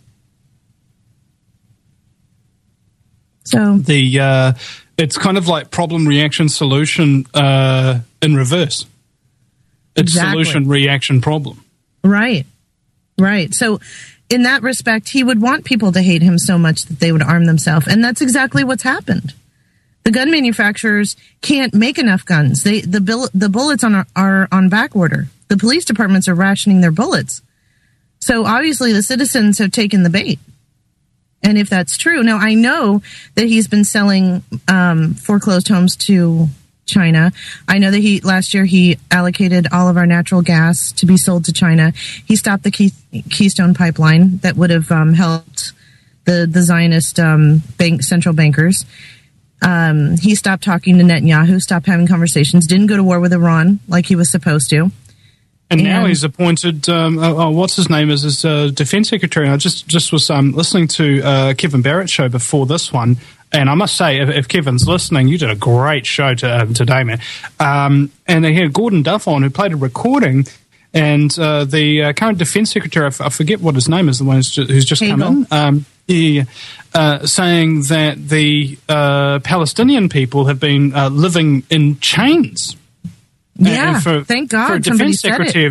So the uh, it's kind of like problem, reaction, solution uh, in reverse. It's Exactly. solution, reaction, problem. Right. Right. So in that respect, he would want people to hate him so much that they would arm themselves. And that's exactly what's happened. The gun manufacturers can't make enough guns. They the bill, the bullets on are, are on back order. The police departments are rationing their bullets. So obviously the citizens have taken the bait. And if that's true, now I know that he's been selling um, foreclosed homes to China. I know that he last year he allocated all of our natural gas to be sold to China. He stopped the Key, Keystone Pipeline that would have um, helped the the Zionist um, bank central bankers. Um, he stopped talking to Netanyahu, stopped having conversations, didn't go to war with Iran like he was supposed to. And, and now he's appointed, um, oh, what's his name, as his uh, defense secretary. I just, just was um, listening to uh, Kevin Barrett's show before this one, and I must say, if, if Kevin's listening, you did a great show to, um, today, man. Um, and they had Gordon Duff on, who played a recording, and uh, the uh, current defense secretary, I, f- I forget what his name is, the one who's just, who's just come in, um, yeah, uh, saying that the uh, Palestinian people have been uh, living in chains. Yeah, and for, thank God for a somebody defense said secretary it. of,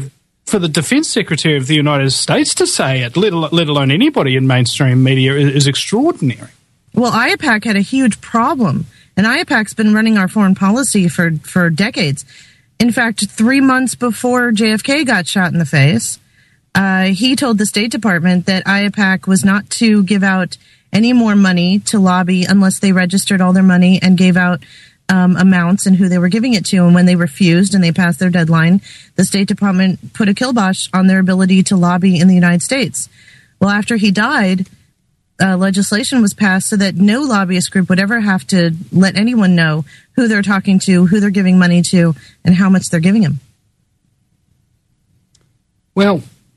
for the Defense Secretary of the United States to say it, let, al- let alone anybody in mainstream media, is, is extraordinary. Well, I A P A C had a huge problem, and I A P A C's been running our foreign policy for, for decades. In fact, three months before J F K got shot in the face, uh, he told the State Department that I A P A C was not to give out any more money to lobby unless they registered all their money and gave out um, amounts and who they were giving it to. And when they refused and they passed their deadline, the State Department put a kibosh on their ability to lobby in the United States. Well, after he died, uh, legislation was passed so that no lobbyist group would ever have to let anyone know who they're talking to, who they're giving money to, and how much they're giving him. Well,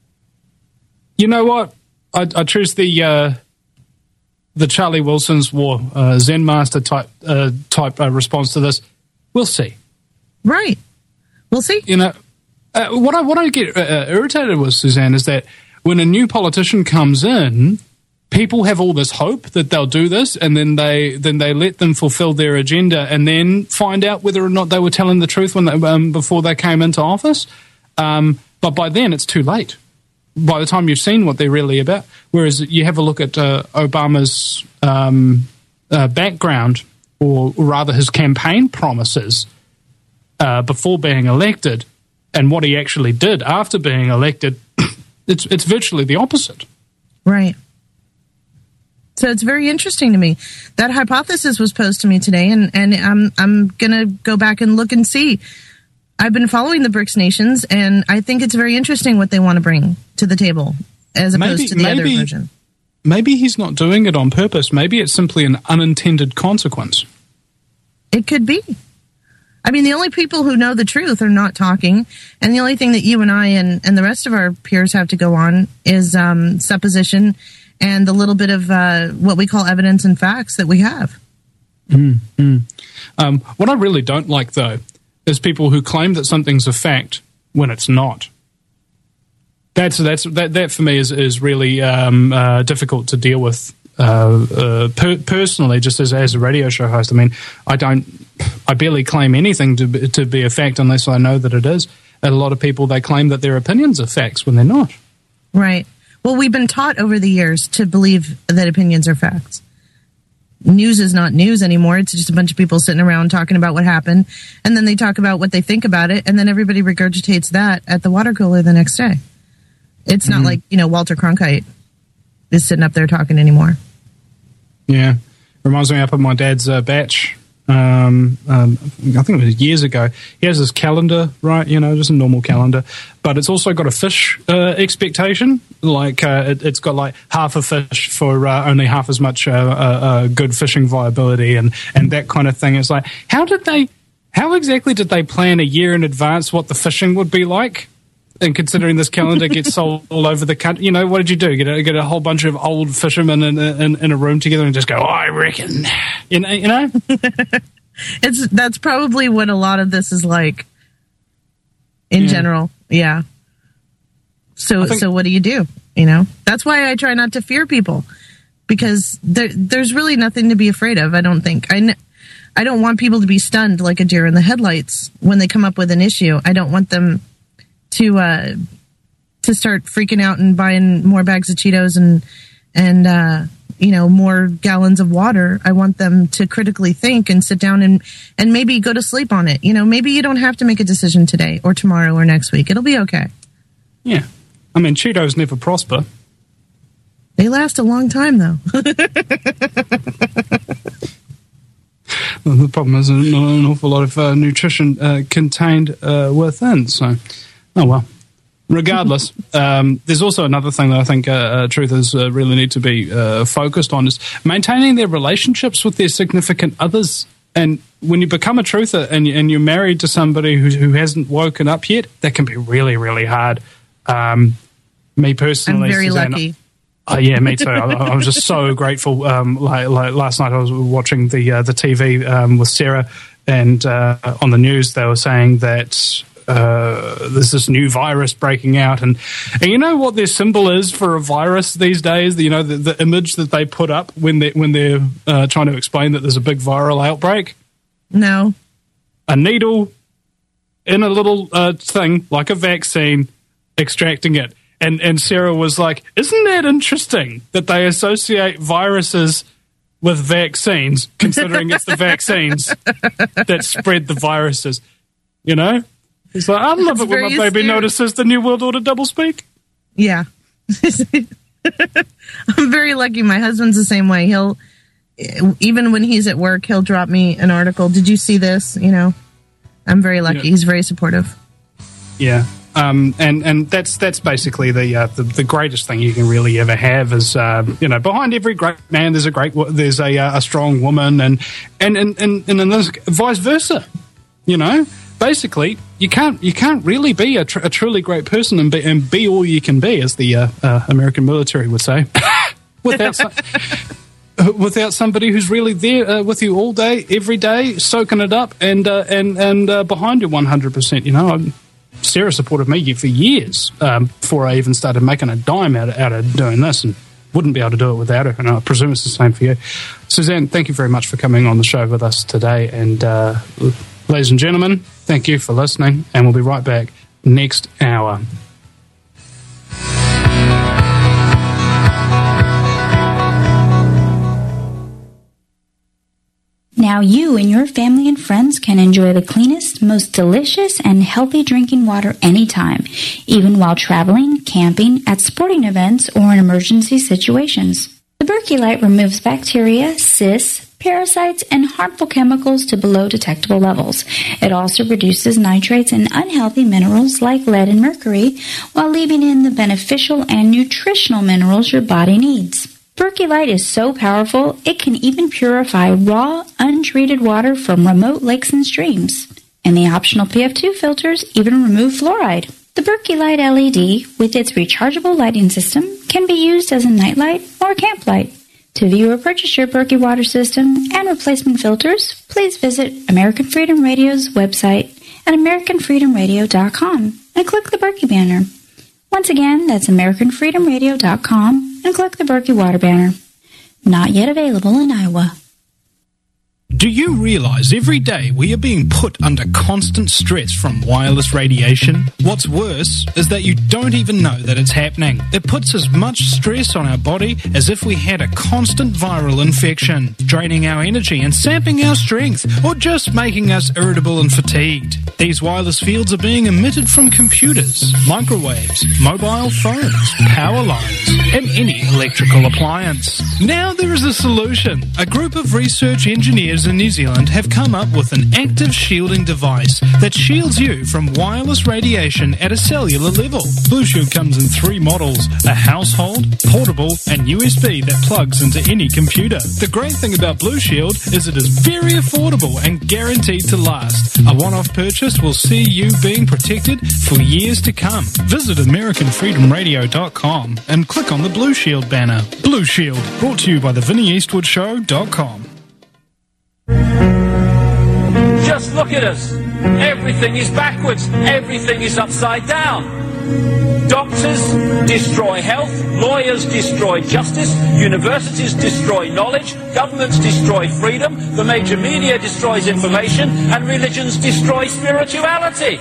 you know what? I, I choose the uh, the Charlie Wilson's War, uh, Zen Master type uh, type uh, response to this. We'll see. Right. We'll see. You know, uh, what I what I get uh, irritated with, Suzanne, is that when a new politician comes in, people have all this hope that they'll do this, and then they then they let them fulfill their agenda, and then find out whether or not they were telling the truth when they, um, before they came into office. Um, but by then, it's too late. By the time you've seen what they're really about, whereas you have a look at uh, Obama's um, uh, background, or rather his campaign promises uh, before being elected, and what he actually did after being elected, it's it's virtually the opposite. Right. So it's very interesting to me. That hypothesis was posed to me today, and, and I'm I'm going to go back and look and see. I've been following the BRICS nations, and I think it's very interesting what they want to bring to the table as opposed maybe, to the maybe, other version. Maybe he's not doing it on purpose. Maybe it's simply an unintended consequence. It could be. I mean, the only people who know the truth are not talking, and the only thing that you and I and, and the rest of our peers have to go on is um, supposition and the little bit of uh, what we call evidence and facts that we have. Mm-hmm. Um, what I really don't like, though, is people who claim that something's a fact when it's not. That's that's that that for me is is really um, uh, difficult to deal with uh, uh, per- personally. Just as as a radio show host, I mean, I don't, I barely claim anything to be, to be a fact unless I know that it is. And a lot of people, they claim that their opinions are facts when they're not. Right. Well, we've been taught over the years to believe that opinions are facts. News is not news anymore. It's just a bunch of people sitting around talking about what happened, and then they talk about what they think about it, and then everybody regurgitates that at the water cooler the next day. It's mm-hmm. not like, you know, Walter Cronkite is sitting up there talking anymore. Yeah. Reminds me up of my dad's uh, batch. Um, um, I think it was years ago. He has this calendar, right? You know, just a normal calendar, but it's also got a fish uh, expectation. Like uh, it, it's got like half a fish for uh, only half as much uh, uh, uh, good fishing viability, and and that kind of thing. It's like, how did they? How exactly did they plan a year in advance what the fishing would be like? And considering this calendar gets sold all over the country, you know, what did you do? Get a, get a whole bunch of old fishermen in, in, in a room together and just go, oh, I reckon, you know? You know? it's That's probably what a lot of this is like in yeah. general. Yeah. So, think, so what do you do? You know, that's why I try not to fear people, because there, there's really nothing to be afraid of. I don't think I, I don't want people to be stunned like a deer in the headlights when they come up with an issue. I don't want them to uh, to start freaking out and buying more bags of Cheetos and and uh, you know, more gallons of water. I want them to critically think and sit down and and maybe go to sleep on it. You know, maybe you don't have to make a decision today or tomorrow or next week. It'll be okay. Yeah, I mean, Cheetos never prosper. They last a long time, though. Well, the problem is not an awful lot of uh, nutrition uh, contained uh, within. So. Oh, well, regardless, um, there's also another thing that I think uh, uh, truthers uh, really need to be uh, focused on is maintaining their relationships with their significant others. And when you become a truther and, and you're married to somebody who, who hasn't woken up yet, that can be really, really hard. Um, me personally, I'm very Suzanne, lucky. Oh, yeah, me too. I, I was just so grateful. Um, like, like last night I was watching the, uh, the T V um, with Sarah, and uh, on the news they were saying that Uh, there's this new virus breaking out, and, and you know what their symbol is for a virus these days? You know, the, the image that they put up when they when they're uh, trying to explain that there's a big viral outbreak. No, a needle in a little uh, thing like a vaccine extracting it. And and Sarah was like, isn't that interesting that they associate viruses with vaccines, considering it's the vaccines that spread the viruses, you know? It's like, I love It's it when my very baby astute. notices the New World Order doublespeak. Yeah. I'm very lucky. My husband's the same way. He'll, even when he's at work, he'll drop me an article. Did you see this? You know, I'm very lucky. Yeah. He's very supportive. Yeah. Um, and, and that's that's basically the, uh, the the greatest thing you can really ever have is uh, you know, behind every great man there's a great wo- there's a uh, a strong woman, and and and and, and in this, vice versa, you know. Basically, you can't you can't really be a, tr- a truly great person and be, and be all you can be, as the uh, uh, American military would say, without some, without somebody who's really there uh, with you all day, every day, soaking it up and uh, and and uh, behind you one hundred percent. You know, I'm, Sarah supported me for years um, before I even started making a dime out of, out of doing this, and wouldn't be able to do it without her. And I presume it's the same for you, Suzanne. Thank you very much for coming on the show with us today, and uh, ladies and gentlemen, thank you for listening, and we'll be right back next hour. Now you and your family and friends can enjoy the cleanest, most delicious, and healthy drinking water anytime, even while traveling, camping, at sporting events, or in emergency situations. The Berkey Light removes bacteria, cysts, parasites, and harmful chemicals to below detectable levels. It also reduces nitrates and unhealthy minerals like lead and mercury, while leaving in the beneficial and nutritional minerals your body needs. Berkey Light is so powerful, it can even purify raw, untreated water from remote lakes and streams. And the optional P F two filters even remove fluoride. The Berkey Light L E D, with its rechargeable lighting system, can be used as a nightlight or camp light. To view or purchase your Berkey water system and replacement filters, please visit American Freedom Radio's website at american freedom radio dot com and click the Berkey banner. Once again, that's american freedom radio dot com and click the Berkey water banner. Not yet available in Iowa. Do you realize every day we are being put under constant stress from wireless radiation? What's worse is that you don't even know that it's happening. It puts as much stress on our body as if we had a constant viral infection, draining our energy and sapping our strength, or just making us irritable and fatigued. These wireless fields are being emitted from computers, microwaves, mobile phones, power lines, and any electrical appliance. Now there is a solution. A group of research engineers in New Zealand have come up with an active shielding device that shields you from wireless radiation at a cellular level. Blue Shield comes in three models: a household, portable, and U S B that plugs into any computer. The great thing about Blue Shield is it is very affordable and guaranteed to last. A one-off purchase will see you being protected for years to come. Visit american freedom radio dot com and click on the Blue Shield banner. Blue Shield, brought to you by the vinnie eastwood show dot com. Just look at us. Everything is backwards. Everything is upside down. Doctors destroy health. Lawyers destroy justice. Universities destroy knowledge. Governments destroy freedom. The major media destroys information. And religions destroy spirituality.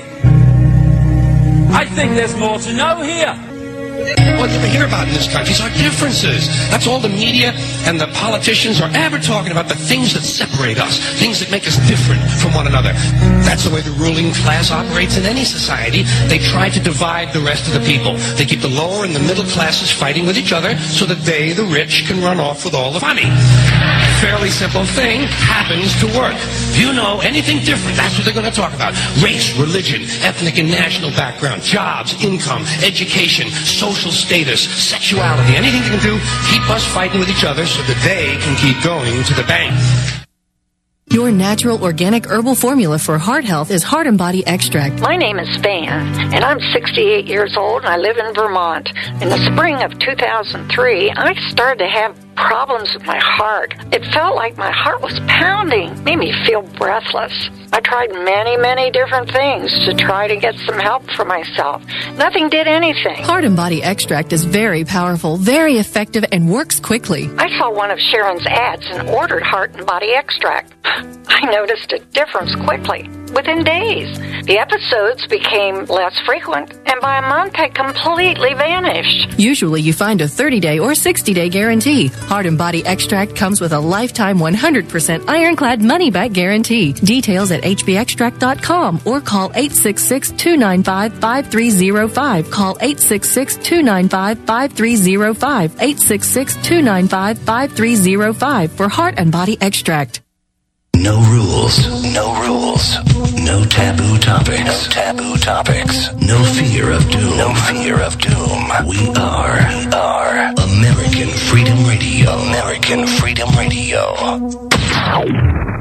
I think there's more to know here. What you hear about in this country is our differences. That's all the media and the politicians are ever talking about, the things that separate us, things that make us different from one another. That's the way the ruling class operates in any society. They try to divide the rest of the people. They keep the lower and the middle classes fighting with each other so that they, the rich, can run off with all the money. Fairly simple thing happens to work. If you know anything different, that's what they're going to talk about. Race, religion, ethnic and national background, jobs, income, education, social status, sexuality, anything you can do, keep us fighting with each other so that they can keep going to the bank. Your natural organic herbal formula for heart health is Heart and Body Extract. My name is Van, and I'm sixty-eight years old, and I live in Vermont. In the spring of two thousand three, I started to have problems with my heart. It felt like my heart was pounding, made me feel breathless. I tried many, many different things to try to get some help for myself. Nothing did anything. Heart and Body Extract is very powerful, very effective, and works quickly. I saw one of Sharon's ads and ordered Heart and Body Extract. I noticed a difference quickly. within days. The episodes became less frequent, and by a month had completely vanished. Usually you find a thirty-day or sixty-day guarantee. Heart and Body Extract comes with a lifetime one hundred percent ironclad money-back guarantee. Details at h b extract dot com or call eight six six, two nine five, five three zero five. Call eight six six, two nine five, five three zero five. eight six six, two nine five, five three zero five for Heart and Body Extract. No rules. No rules. No taboo topics. No taboo topics. No fear of doom. No fear of doom. We are. We are American Freedom Radio. American Freedom Radio.